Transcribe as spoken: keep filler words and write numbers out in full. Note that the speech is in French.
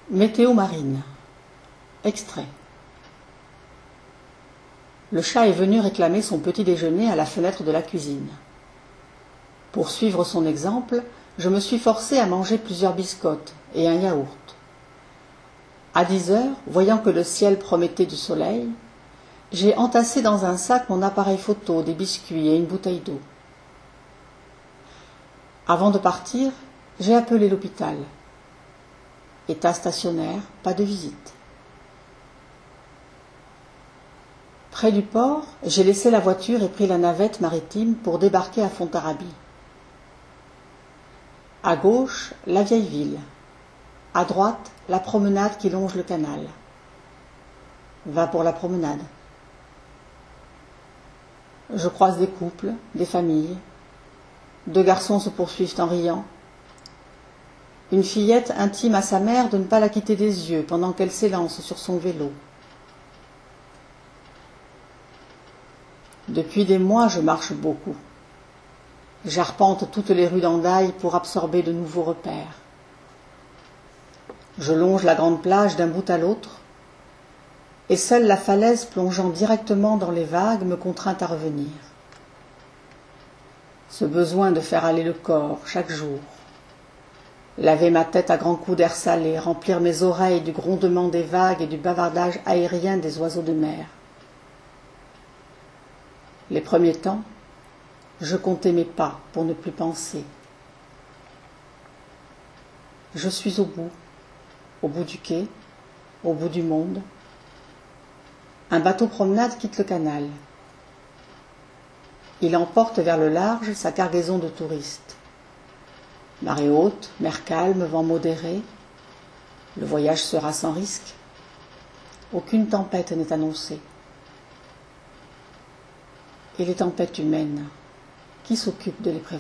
Météo marine. Extrait. Le chat est venu réclamer son petit déjeuner à la fenêtre de la cuisine. Pour suivre son exemple, je me suis forcée à manger plusieurs biscottes et un yaourt. À dix heures, voyant que le ciel promettait du soleil, j'ai entassé dans un sac mon appareil photo, des biscuits et une bouteille d'eau. Avant de partir, j'ai appelé l'hôpital. État stationnaire, pas de visite. Près du port, j'ai laissé la voiture et pris la navette maritime pour débarquer à Fontarabie. À gauche, la vieille ville. À droite, la promenade qui longe le canal. Va pour la promenade. Je croise des couples, des familles. Deux garçons se poursuivent en riant. Une fillette intime à sa mère de ne pas la quitter des yeux pendant qu'elle s'élance sur son vélo. Depuis des mois, je marche beaucoup. J'arpente toutes les rues d'Hendaye pour absorber de nouveaux repères. Je longe la grande plage d'un bout à l'autre, et seule la falaise plongeant directement dans les vagues me contraint à revenir. Ce besoin de faire aller le corps chaque jour, laver ma tête à grands coups d'air salé, remplir mes oreilles du grondement des vagues et du bavardage aérien des oiseaux de mer. Les premiers temps, je comptais mes pas pour ne plus penser. Je suis au bout, au bout du quai, au bout du monde. Un bateau promenade quitte le canal. Il emporte vers le large sa cargaison de touristes. Marée haute, mer calme, vent modéré. Le voyage sera sans risque. Aucune tempête n'est annoncée. Et les tempêtes humaines, qui s'occupe de les prévoir ?